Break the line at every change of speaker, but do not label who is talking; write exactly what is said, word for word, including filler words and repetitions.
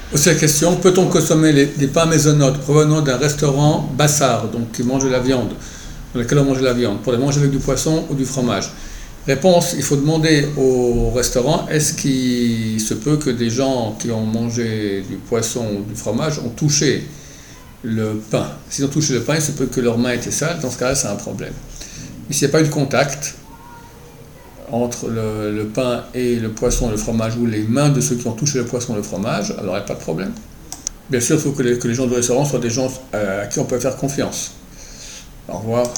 Aussi la question, peut-on consommer les, des pains maisonnotes provenant d'un restaurant bassard, donc qui mange de la viande, dans lequel on mange de la viande, pour les manger avec du poisson ou du fromage? Réponse, il faut demander au restaurant, est-ce qu'il se peut que des gens qui ont mangé du poisson ou du fromage ont touché le pain? S'ils ont touché le pain, il se peut que leurs mains étaient sales, dans ce cas-là, c'est un problème. Mais s'il n'y a pas eu de contact entre le, le pain et le poisson, le fromage, ou les mains de ceux qui ont touché le poisson, le fromage, alors il n'y a pas de problème. Bien sûr, il faut que les, que les gens du restaurant soient des gens à qui on peut faire confiance. Au revoir.